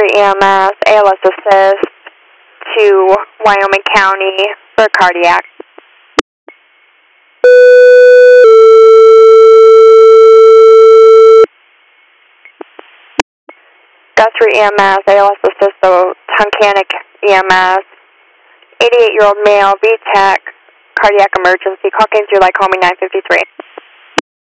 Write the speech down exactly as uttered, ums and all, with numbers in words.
Guthrie E M S, A L S assist to Wyoming County for cardiac. Guthrie E M S, A L S assist to Tunkhannock E M S, eighty-eight-year-old male, V TAC, cardiac emergency. Call came through Lycoming nine fifty-three.